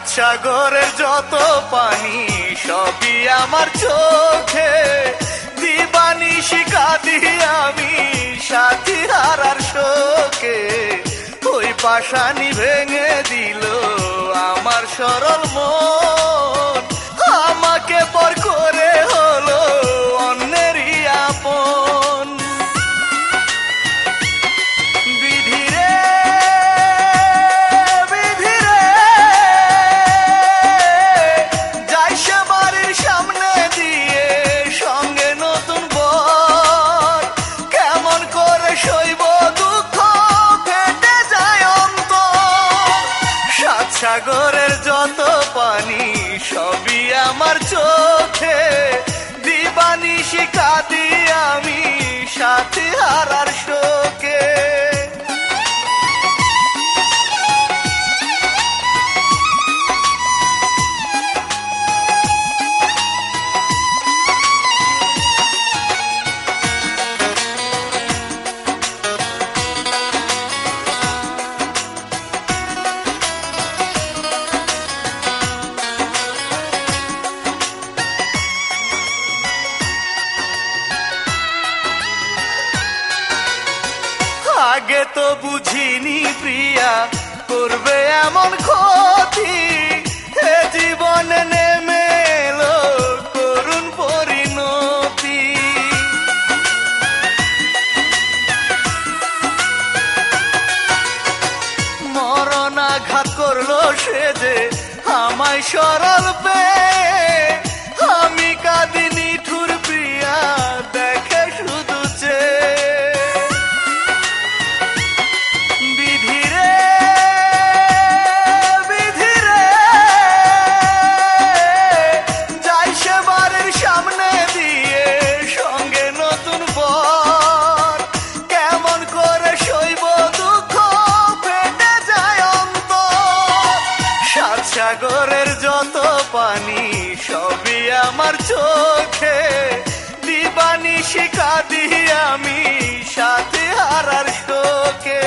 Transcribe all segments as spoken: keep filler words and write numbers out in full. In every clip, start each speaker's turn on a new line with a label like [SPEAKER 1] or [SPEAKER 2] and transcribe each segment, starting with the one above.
[SPEAKER 1] সাগরের যত পানি সবই আমার চোখে, দিবানিশি কাঁদি আমি সাথী হারার শোকে। ওই পাশানি ভেঙে দিল আমার সরল মন, আমাকে পর করে হলো অন্যেরই আপন। বিধিরে বিধিরে যাই সে বাড়ির সামনে দিয়ে সঙ্গে নতুন বর, কেমন করে সইব দুঃখ ফেটে যায় অন্তর। সাত সাগরের যত পানি সবই আমার চোখে, দিবানিশি কাঁদি আমি সাথী হারার শোকে। আগে তো বুঝিনি প্রিয়া করবে এমন ক্ষতি, হে জীবনে নেমে এলো করুণ পরিণতি। মরণ আঘাত করলো সে যে আমায় সরল পেয়ে, আমি কাঁদি নিঠুর প্রিয়া দেখে শুধু চেয়ে। সাগরের যত পানি সবই আমার চোখে, দিবানিশি কাঁদি আমি সাথী হারার শোকে।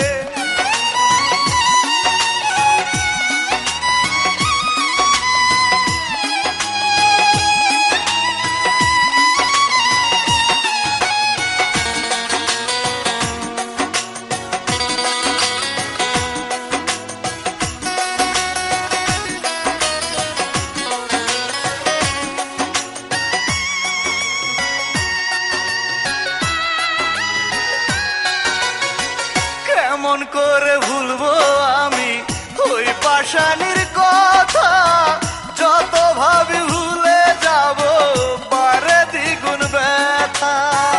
[SPEAKER 1] কেমন করে ভুলবো আমি ওই পাশানির কথা, যত ভাবি ভুলে যাব পারে দ্বিগুণ ব্যথা।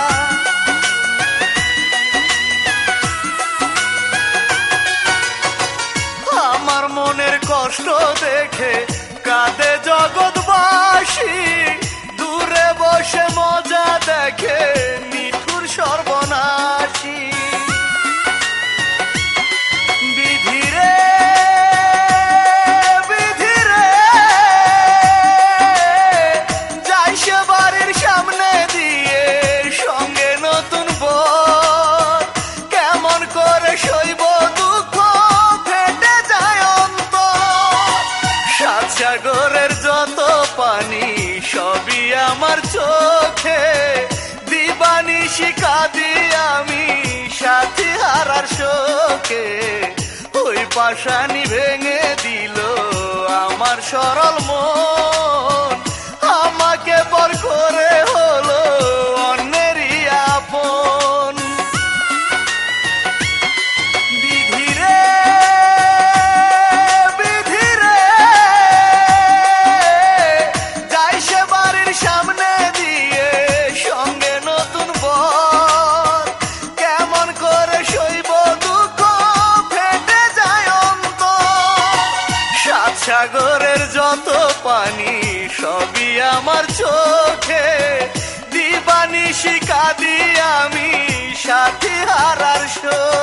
[SPEAKER 1] আমার মনের কষ্ট দেখে কাঁদে জগৎবাসী, দূরে বসে মজা দেখে নিঠুর সর্বনাশী। সাগরের যত পানি সবই আমার চোখে, দিবানিশি কাঁদি আমি সাথী হারার শোকে। ওই পাশানি ভেঙে দিল আমার সরল মন, আমাকে পর করে হলো অন্যেরই আপন। সামনে দিয়ে সঙ্গে নতুন বর, কেমন করে সইব দুঃখ ফেটে যায় অন্তর। সাত সাগরের যত পানি সবই আমার চোখে, দিবানিশি কাঁদি আমি সাথী হারার শোকে।